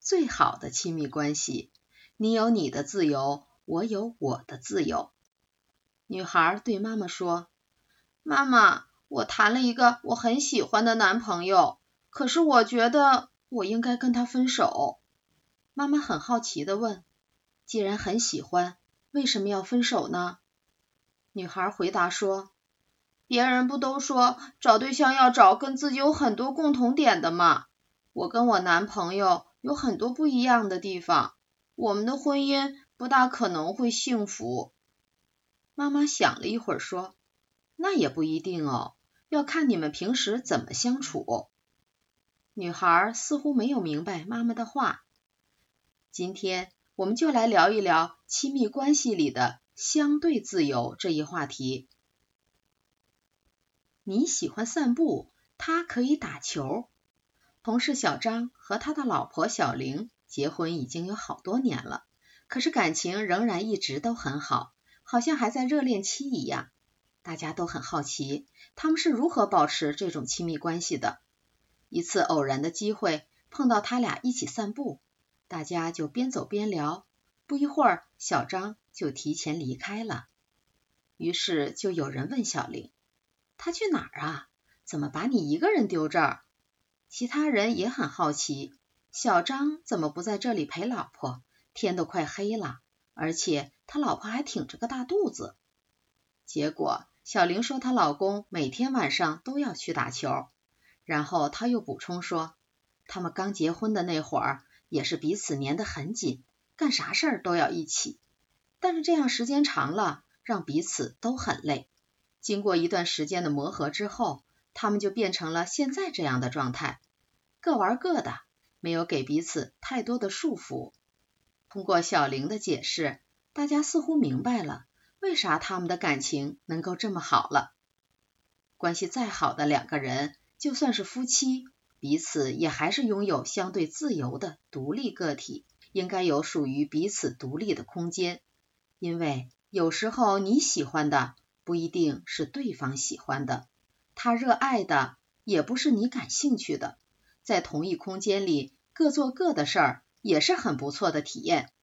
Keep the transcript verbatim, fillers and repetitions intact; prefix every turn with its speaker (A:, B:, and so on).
A: 最好的亲密关系。你有你的自由，我有我的自由。女孩对妈妈说，妈妈，我谈了一个我很喜欢的男朋友，可是我觉得我应该跟他分手。妈妈很好奇地问，既然很喜欢，为什么要分手呢？女孩回答说，别人不都说找对象要找跟自己有很多共同点的吗？我跟我男朋友有很多不一样的地方，我们的婚姻不大可能会幸福。妈妈想了一会儿说，那也不一定哦，要看你们平时怎么相处。女孩似乎没有明白妈妈的话。今天我们就来聊一聊亲密关系里的相对自由这一话题。你喜欢散步，他可以打球。同事小张和他的老婆小玲结婚已经有好多年了，可是感情仍然一直都很好，好像还在热恋期一样。大家都很好奇，他们是如何保持这种亲密关系的。一次偶然的机会，碰到他俩一起散步，大家就边走边聊，不一会儿，小张就提前离开了。于是就有人问小玲，他去哪儿啊？怎么把你一个人丢这儿？其他人也很好奇，小张怎么不在这里陪老婆？天都快黑了，而且他老婆还挺着个大肚子。结果小玲说她老公每天晚上都要去打球，然后她又补充说，他们刚结婚的那会儿也是彼此粘得很紧，干啥事儿都要一起，但是这样时间长了，让彼此都很累。经过一段时间的磨合之后，他们就变成了现在这样的状态，各玩各的，没有给彼此太多的束缚。通过小玲的解释，大家似乎明白了为啥他们的感情能够这么好了。关系再好的两个人，就算是夫妻，彼此也还是拥有相对自由的独立个体，应该有属于彼此独立的空间。因为有时候你喜欢的不一定是对方喜欢的，他热爱的也不是你感兴趣的，在同一空间里各做各的事儿也是很不错的体验。